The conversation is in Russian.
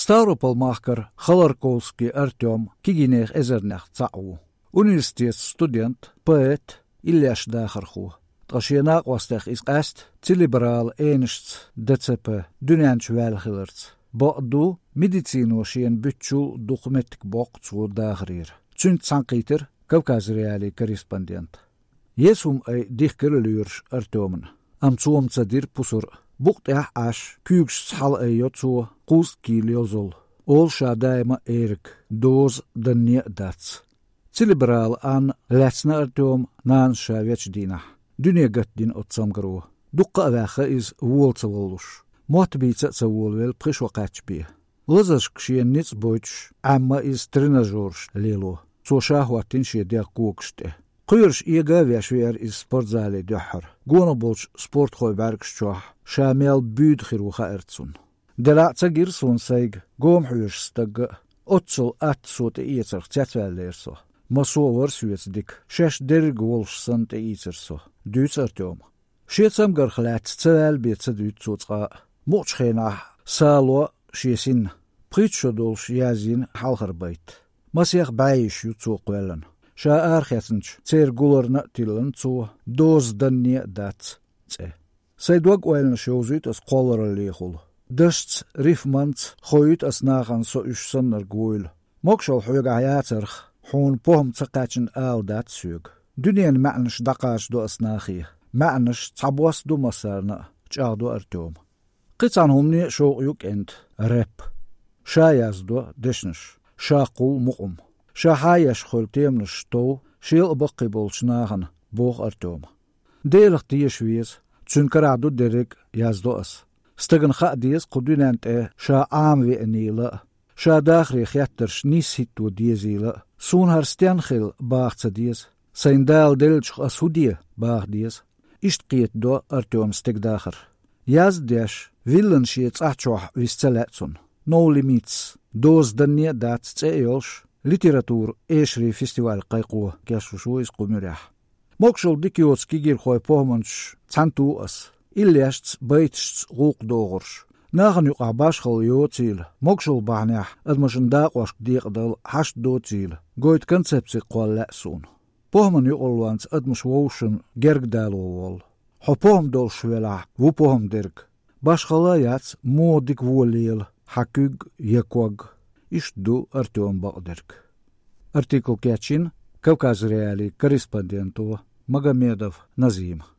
Ставрополь махкар Халарковский Артем Кигинех Эзернех Цау. Университет студент, поэт Ильяш Дахарху. Ташиенак вастех искаст цилибрал эйншц ДЦП дюнянч вэлхилерц. Баду медицину шиен бютчу документик бокцу дахрир. Цюнт санкитер Кавказ реалий корреспондент. Есум ай дихкерлюрш Артемн. Амцуом цадир пусур. Бухт аш кюгш схал айоцу кус килиозол. Ол шадайма эрик доз данне дац. Цилибрал ан лецна Артем нан шавеч дина. Дүния гаттин отсамгару. Дукка аваха из волцаволуш. Мотбица цаволвел пришвакачби. Лазашк шиен ниц бойч амма из тренажерш лило. Цошахватин шиедя кукште. Куйрш иега вяшвер из спортзале дөхр. Гуна болч спорт хой баргшчох. Шамел бюд хируха эрцун. Делаца гирсун сайг гом хуйш стаг. Отцул атсут иецер цятвеллерсо. Масовар сюецдик. Шеш дерг волшсан иецерсо. Дюц Артем. Шецам гархлат цвел беца дюцуцга. Мочхена сало шесин. Притшо долш язин халхарбайт. Масех байш юцук велен. Ша архетнч цер гуларна тилен цу доз данне дац ц. Сайдваг уэлн шоузит ас қолар лехул. Дашц рифманц хоит ас нахан со ушсан наргуйл. Мокшал хуйга хаятарх хун похм цакачен ау дат сюг. Дүниен мәнш дақаш до ас нахи. Мәнш цабуас до масарна чаадо Артем. Қицан хумни шоу юк энд рэп. Ша яздо дешнш. Ша қул муқум. Шахаяш хөлтемн штоу шил бақи болчнахан бог Артем. Делах тиешвиз цункараду дерек яздоас. Стаган хадиес кудунант ша амви энила. Ша дахри хяттерш нис хиту диезила. Сун харстянхил бахца диез. Сайндал делчх асудия бах диез. Ишт қиет до Артем стег дахар. Яздеш виллен шиец ахчох висцелетсун. No limits. Доз данне дат цеёлш. Литератур эшри фестиваль қайқуа кяшушу из кумюрях. Мокшол дикиотски гир хой похманш цанту ас. Ильяшц бейтшц гук догорш. Нахан юқа башхал йоцил. Мокшол бахнях адмашын дақвашк диқдал хаш доцил. Гойт концепци қуалла сун. Похман юқолванц адмаш воушын гергдаловол. Хо похм долшвела ву похм дерг. Башхала яц модик волил. Хакюг якваг. Ишду Артем Багдерг. Артикул Кячин, Кавказ реалий корреспонденту Магомедов Назим.